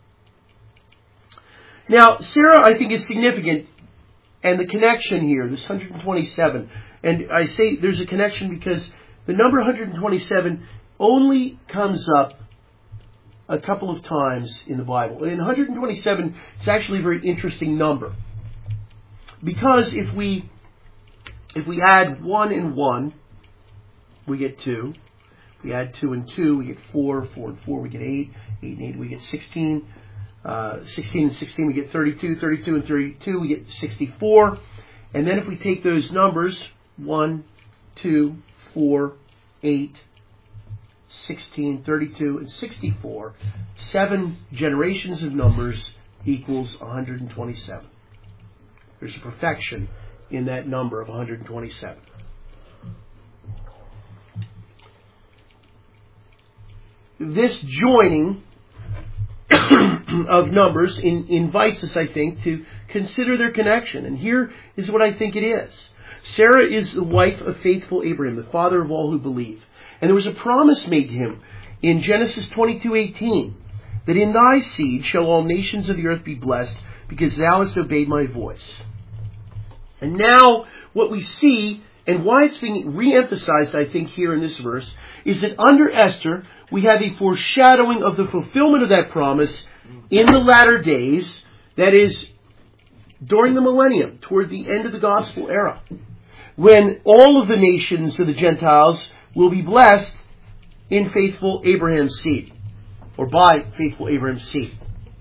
Now, Sarah, I think, is significant, and the connection here, this one hundred twenty-seven, and I say there's a connection because the number one hundred twenty-seven only comes up a couple of times in the Bible. In one hundred twenty-seven, it's actually a very interesting number. Because if we if we add one and one, we get two. If we add two and two, we get four. Four and four, we get eight. Eight and eight, we get sixteen. Uh, sixteen and sixteen, we get thirty-two. thirty-two and thirty-two, we get sixty-four. And then if we take those numbers, one, two, four, eight, sixteen, thirty-two, and sixty-four, seven generations of numbers equals one hundred twenty-seven. There's a perfection in that number of one hundred twenty-seven. This joining of numbers in, invites us, I think, to consider their connection. And here is what I think it is. Sarah is the wife of faithful Abraham, the father of all who believe. And there was a promise made to him in Genesis twenty-two eighteen, that in thy seed shall all nations of the earth be blessed, because thou hast obeyed my voice. And now what we see, and why it's being re-emphasized, I think, here in this verse, is that under Esther, we have a foreshadowing of the fulfillment of that promise in the latter days, that is, during the millennium, toward the end of the gospel era, when all of the nations of the Gentiles will be blessed in faithful Abraham's seed, or by faithful Abraham's seed.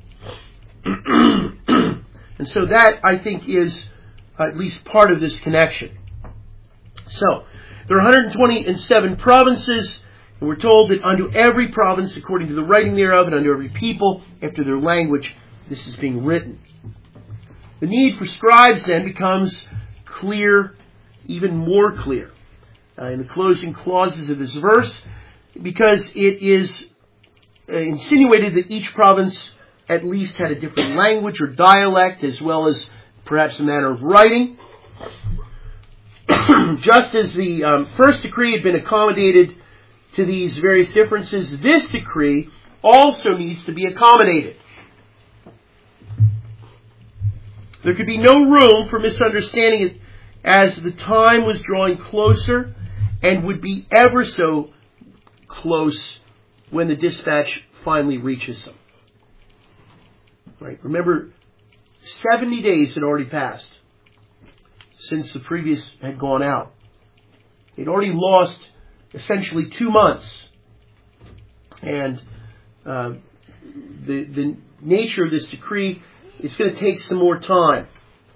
And so that, I think, is at least part of this connection. So, there are one hundred twenty-seven provinces, and we're told that unto every province, according to the writing thereof, and unto every people, after their language, this is being written. The need for scribes, then, becomes clear, even more clear, uh, in the closing clauses of this verse, because it is uh, insinuated that each province at least had a different language or dialect, as well as perhaps a manner of writing. Just as the um, first decree had been accommodated to these various differences, this decree also needs to be accommodated. There could be no room for misunderstanding as the time was drawing closer and would be ever so close when the dispatch finally reaches them. Right? Remember, seventy days had already passed since the previous had gone out. They'd already lost essentially two months. And uh, the, the nature of this decree is going to take some more time.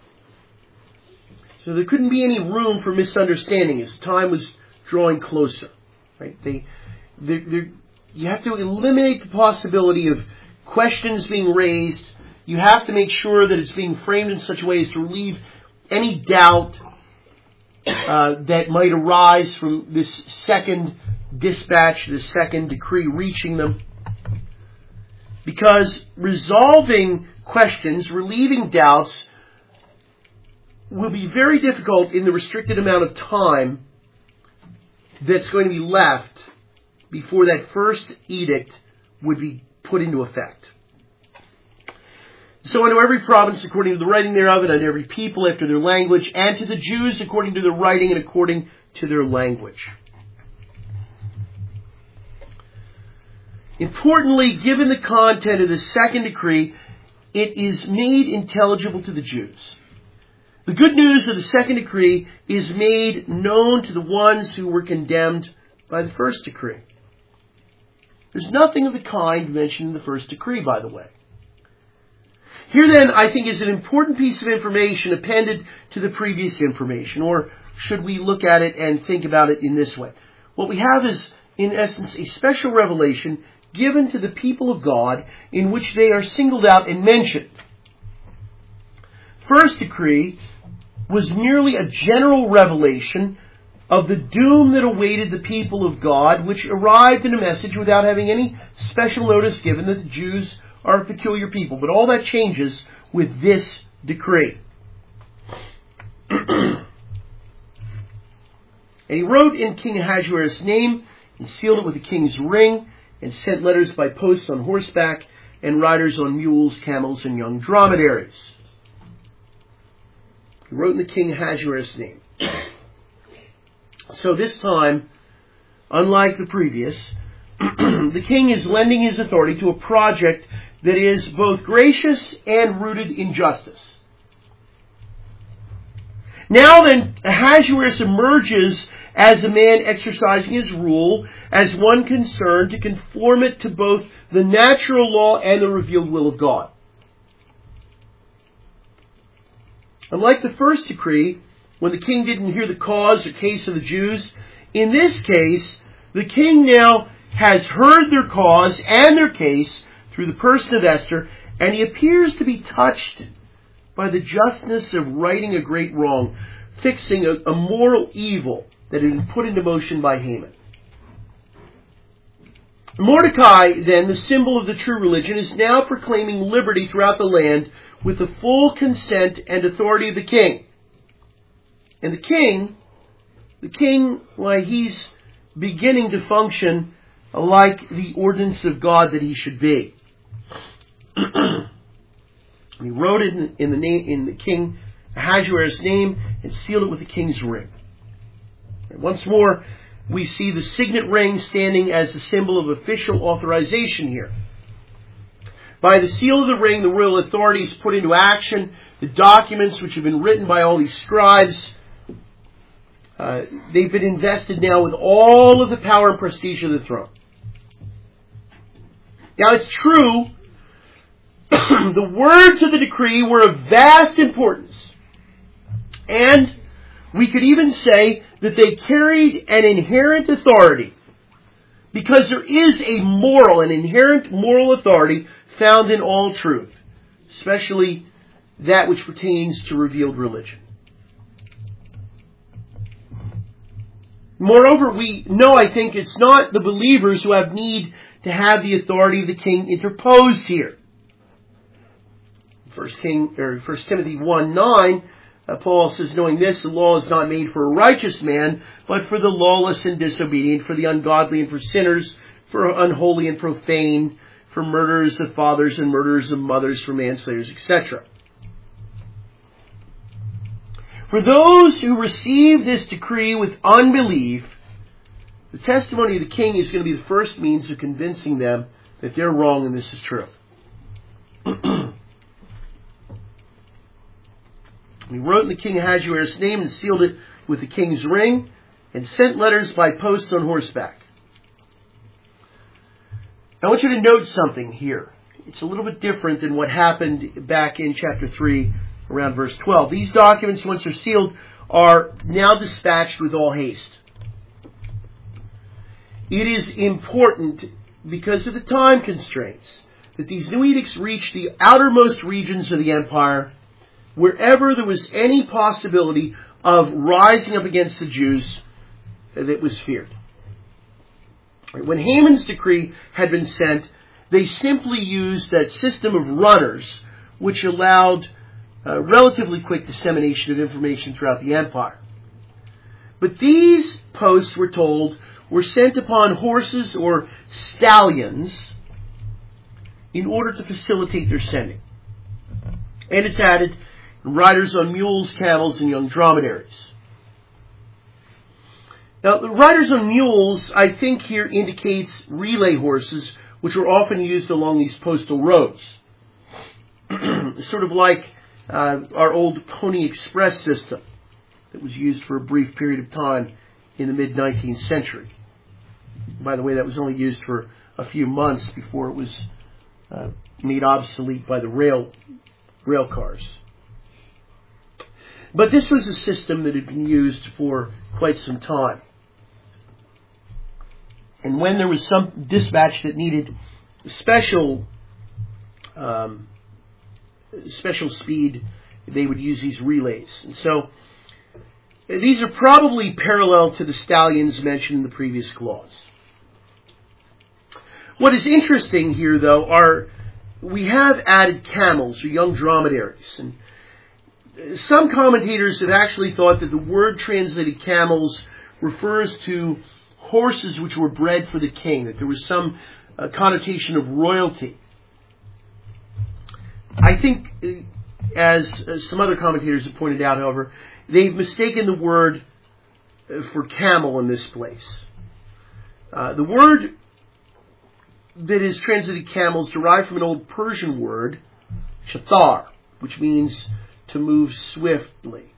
So there couldn't be any room for misunderstanding as time was drawing closer. Right? They, they, they, you have to eliminate the possibility of questions being raised. You have to make sure that it's being framed in such a way as to relieve any doubt uh, that might arise from this second dispatch, this second decree reaching them. Because resolving questions, relieving doubts, will be very difficult in the restricted amount of time that's going to be left before that first edict would be put into effect. So unto every province according to the writing thereof, and unto every people after their language, and to the Jews according to their writing and according to their language. Importantly, given the content of the second decree, it is made intelligible to the Jews. The good news of the second decree is made known to the ones who were condemned by the first decree. There's nothing of the kind mentioned in the first decree, by the way. Here then, I think, is an important piece of information appended to the previous information, or should we look at it and think about it in this way? What we have is, in essence, a special revelation given to the people of God in which they are singled out and mentioned. First decree was merely a general revelation of the doom that awaited the people of God, which arrived in a message without having any special notice given that the Jews are a peculiar people. But all that changes with this decree. And he wrote in King Ahasuerus' name, and sealed it with the king's ring, and sent letters by post on horseback, and riders on mules, camels, and young dromedaries. He wrote in the King Ahasuerus' name. So this time, unlike the previous, the king is lending his authority to a project that is both gracious and rooted in justice. Now then, Ahasuerus emerges as a man exercising his rule, as one concerned to conform it to both the natural law and the revealed will of God. Unlike the first decree, when the king didn't hear the cause or case of the Jews, in this case, the king now has heard their cause and their case through the person of Esther, and he appears to be touched by the justness of righting a great wrong, fixing a, a moral evil that had been put into motion by Haman. Mordecai, then, the symbol of the true religion, is now proclaiming liberty throughout the land with the full consent and authority of the king. And the king, the king, why, he's beginning to function like the ordinance of God that he should be. He wrote it in, in the name, in the King Ahasuerus' name, and sealed it with the king's ring. And once more, we see the signet ring standing as a symbol of official authorization here. By the seal of the ring, the royal authorities put into action the documents which have been written by all these scribes. Uh, they've been invested now with all of the power and prestige of the throne. Now it's true, the words of the decree were of vast importance. And we could even say that they carried an inherent authority, because there is a moral, an inherent moral authority found in all truth, especially that which pertains to revealed religion. Moreover, we know, I think, it's not the believers who have need to have the authority of the king interposed here. First King, or First Timothy one nine, uh, Paul says, knowing this, the law is not made for a righteous man, but for the lawless and disobedient, for the ungodly and for sinners, for unholy and profane, for murderers of fathers and murderers of mothers, for manslayers, et cetera. For those who receive this decree with unbelief, the testimony of the king is going to be the first means of convincing them that they're wrong and this is true. He wrote in the king Ahasuerus' name and sealed it with the king's ring and sent letters by post on horseback. Now I want you to note something here. It's a little bit different than what happened back in chapter three, around verse twelve. These documents, once they're sealed, are now dispatched with all haste. It is important, because of the time constraints, that these new edicts reach the outermost regions of the empire, wherever there was any possibility of rising up against the Jews that was feared. When Haman's decree had been sent, they simply used that system of runners, which allowed uh, relatively quick dissemination of information throughout the empire. But these posts, we're told, were sent upon horses or stallions in order to facilitate their sending. And it's added, riders on mules, camels, and young dromedaries. Now, the riders on mules, I think here indicates relay horses, which were often used along these postal roads. Sort of like uh, our old Pony Express system that was used for a brief period of time in the mid-nineteenth century. By the way, that was only used for a few months before it was uh, made obsolete by the rail rail cars. But this was a system that had been used for quite some time. And when there was some dispatch that needed special um, special speed, they would use these relays. And so these are probably parallel to the stallions mentioned in the previous clause. What is interesting here, though, are we have added camels, or young dromedaries. And some commentators have actually thought that the word translated camels refers to horses which were bred for the king, that there was some uh, connotation of royalty. I think, as, as some other commentators have pointed out, however, they've mistaken the word for camel in this place. Uh, the word that is translated camels derived from an old Persian word, shathar, which means to move swiftly.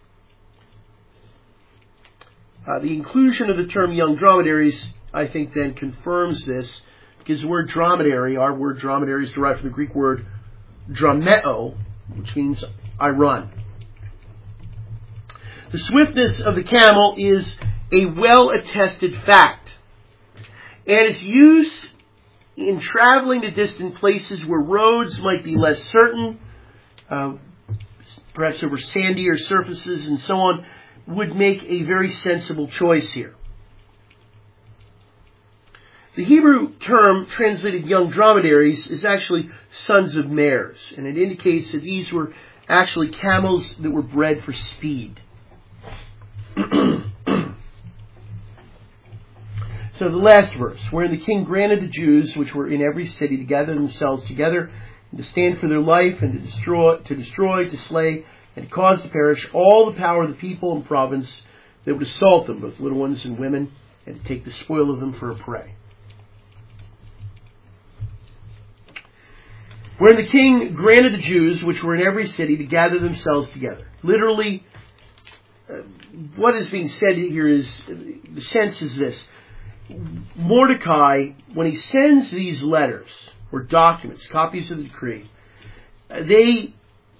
Uh, the inclusion of the term young dromedaries, I think, then confirms this, because the word dromedary, our word dromedary, is derived from the Greek word dromeo, which means I run. The swiftness of the camel is a well-attested fact, and its use in traveling to distant places where roads might be less certain, uh, perhaps over sandier surfaces and so on, would make a very sensible choice here. The Hebrew term translated young dromedaries is actually sons of mares, and it indicates that these were actually camels that were bred for speed. So the last verse, wherein the king granted the Jews which were in every city to gather themselves together and to stand for their life and to destroy, to destroy, to slay, and to cause to perish all the power of the people and province that would assault them, both little ones and women, and to take the spoil of them for a prey. wherein the king granted the Jews, which were in every city, to gather themselves together. Literally, uh, what is being said here is, the sense is this. Mordecai, when he sends these letters, or documents, copies of the decree, uh, they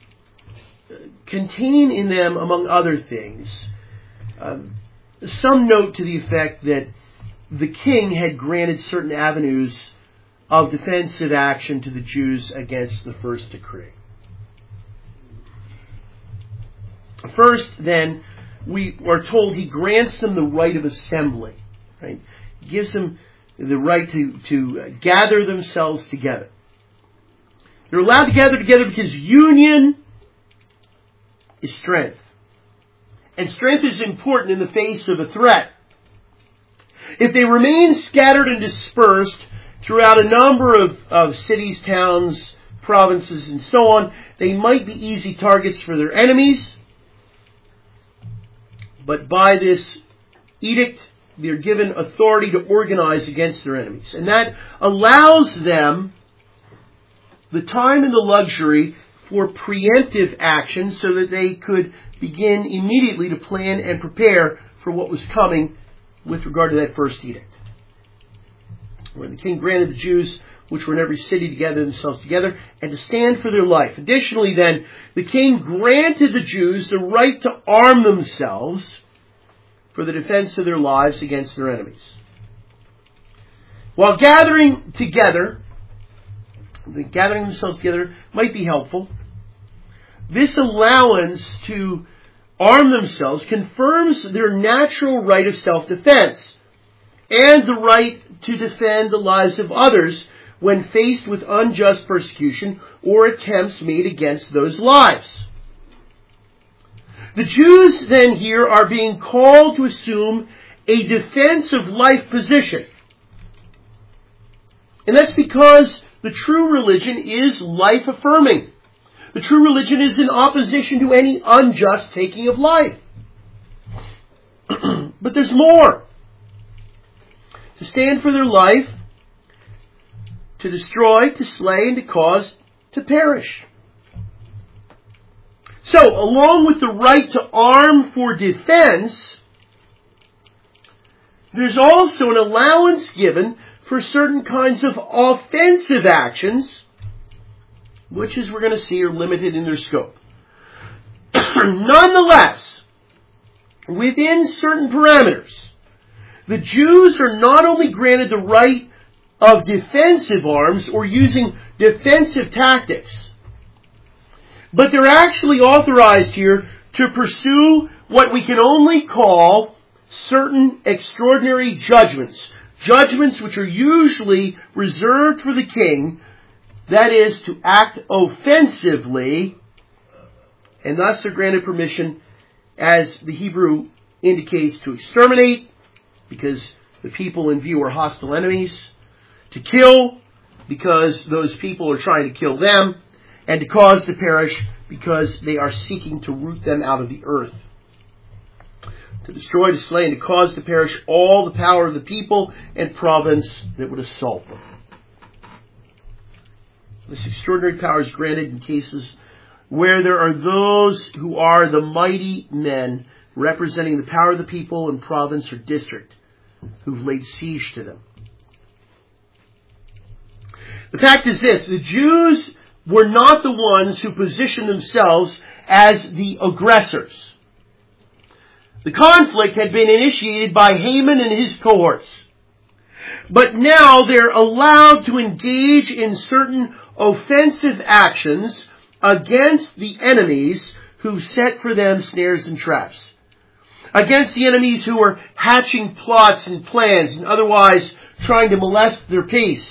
contain in them, among other things, um, some note to the effect that the king had granted certain avenues of defensive action to the Jews against the first decree. First, then, we are told he grants them the right of assembly. Right? He gives them the right to, to gather themselves together. They're allowed to gather together because union is strength. And strength is important in the face of a threat. If they remain scattered and dispersed throughout a number of, of cities, towns, provinces, and so on, they might be easy targets for their enemies. But by this edict, they're given authority to organize against their enemies. And that allows them the time and the luxury for preemptive action so that they could begin immediately to plan and prepare for what was coming with regard to that first edict. Where the king granted the Jews, which were in every city, to gather themselves together and to stand for their life. Additionally, then, the king granted the Jews the right to arm themselves for the defense of their lives against their enemies. While gathering together, the gathering themselves together might be helpful, this allowance to arm themselves confirms their natural right of self-defense and the right to defend the lives of others when faced with unjust persecution or attempts made against those lives. The Jews then here are being called to assume a defense of life position. And that's because the true religion is life-affirming. The true religion is in opposition to any unjust taking of life. But there's more. To stand for their life, to destroy, to slay, and to cause to perish. So, along with the right to arm for defense, there's also an allowance given for certain kinds of offensive actions, which, as we're going to see, are limited in their scope. Nonetheless, within certain parameters, the Jews are not only granted the right of defensive arms or using defensive tactics, but they're actually authorized here to pursue what we can only call certain extraordinary judgments. Judgments which are usually reserved for the king, that is, to act offensively, and thus are granted permission, as the Hebrew indicates, to exterminate, because the people in view are hostile enemies, to kill, because those people are trying to kill them, and to cause to perish, because they are seeking to root them out of the earth. To destroy, to slay, and to cause to perish all the power of the people and province that would assault them. This extraordinary power is granted in cases where there are those who are the mighty men representing the power of the people and province or district who've laid siege to them. The fact is this: the Jews were not the ones who positioned themselves as the aggressors. The conflict had been initiated by Haman and his cohorts. But now they're allowed to engage in certain offensive actions against the enemies who set for them snares and traps. Against the enemies who are hatching plots and plans and otherwise trying to molest their peace.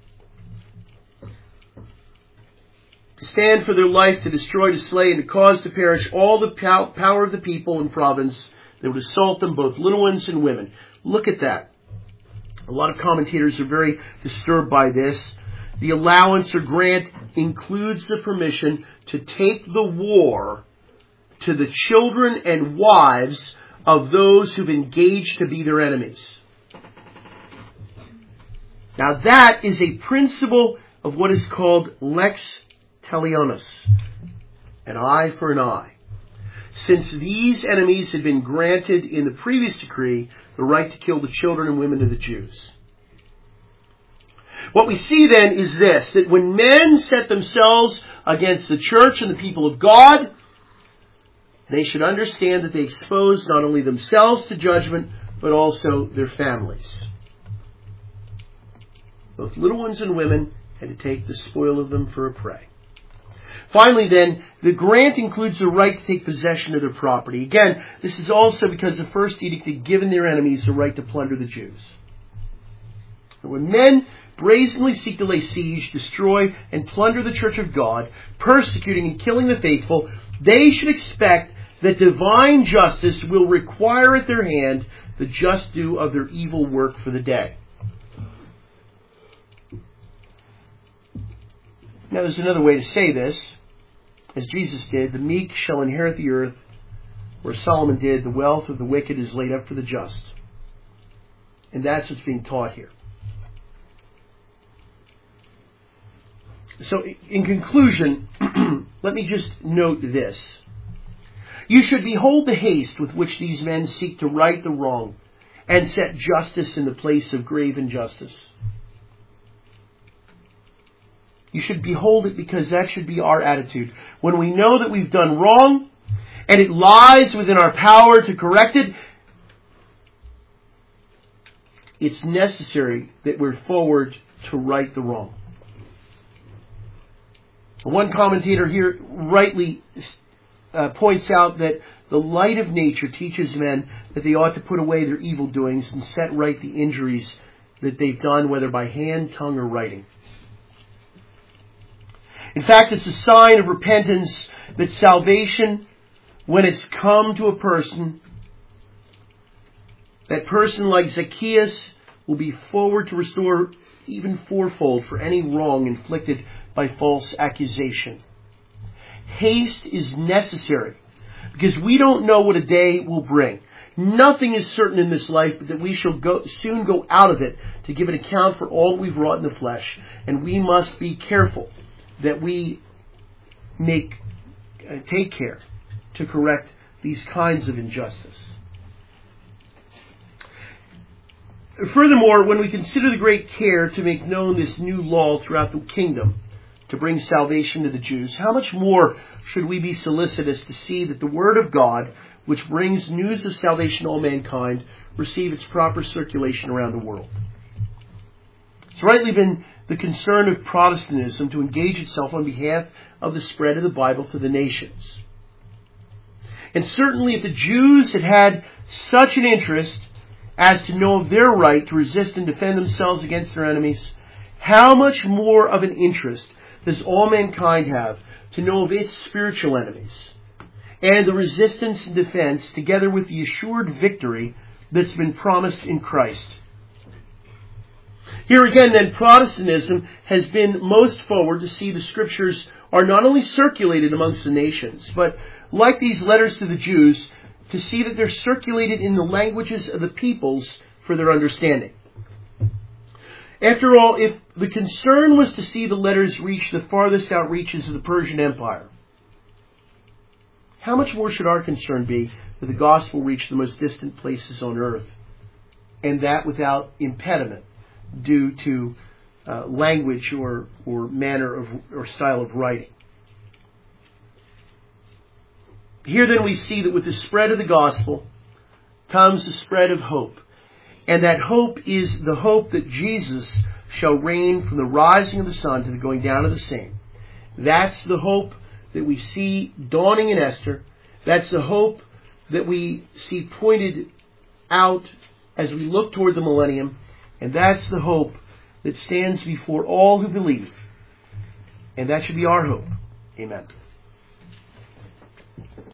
To stand for their life, to destroy, to slay, and to cause to perish all the pow- power of the people and province that would assault them, both little ones and women. Look at that. A lot of commentators are very disturbed by this. The allowance or grant includes the permission to take the war to the children and wives of those who've engaged to be their enemies. Now that is a principle of what is called lex talionis, an eye for an eye, since these enemies had been granted in the previous decree the right to kill the children and women of the Jews. What we see then is this, that when men set themselves against the church and the people of God, they should understand that they expose not only themselves to judgment, but also their families. Both little ones and women had to take the spoil of them for a prey. Finally then, the grant includes the right to take possession of their property. Again, this is also because the first edict had given their enemies the right to plunder the Jews. And when men brazenly seek to lay siege, destroy, and plunder the church of God, persecuting and killing the faithful, they should expect that divine justice will require at their hand the just due of their evil work for the day. Now there's another way to say this. As Jesus did, the meek shall inherit the earth, where Solomon did, the wealth of the wicked is laid up for the just. And that's what's being taught here. So in conclusion, let me just note this. You should behold the haste with which these men seek to right the wrong and set justice in the place of grave injustice. You should behold it because that should be our attitude. When we know that we've done wrong and it lies within our power to correct it, it's necessary that we're forward to right the wrong. One commentator here rightly uh, points out that the light of nature teaches men that they ought to put away their evil doings and set right the injuries that they've done, whether by hand, tongue, or writing. In fact, it's a sign of repentance that salvation, when it's come to a person, that person like Zacchaeus will be forward to restore even fourfold for any wrong inflicted by false accusation. Haste is necessary because we don't know what a day will bring. Nothing is certain in this life but that we shall go, soon go out of it to give an account for all we've wrought in the flesh, and we must be careful that we make uh, take care to correct these kinds of injustice. Furthermore, when we consider the great care to make known this new law throughout the kingdom to bring salvation to the Jews, how much more should we be solicitous to see that the Word of God, which brings news of salvation to all mankind, receive its proper circulation around the world? It's rightly been the concern of Protestantism to engage itself on behalf of the spread of the Bible to the nations. And certainly if the Jews had had such an interest as to know of their right to resist and defend themselves against their enemies, how much more of an interest does all mankind have to know of its spiritual enemies and the resistance and defense together with the assured victory that's been promised in Christ? Here again, then, Protestantism has been most forward to see the Scriptures are not only circulated amongst the nations, but, like these letters to the Jews, to see that they're circulated in the languages of the peoples for their understanding. After all, if the concern was to see the letters reach the farthest out reaches of the Persian Empire, how much more should our concern be that the gospel reach the most distant places on earth, and that without impediment, due to uh, language or, or manner of or style of writing. Here then we see that with the spread of the gospel comes the spread of hope. And that hope is the hope that Jesus shall reign from the rising of the sun to the going down of the same. That's the hope that we see dawning in Esther. That's the hope that we see pointed out as we look toward the millennium. And that's the hope that stands before all who believe. And that should be our hope. Amen.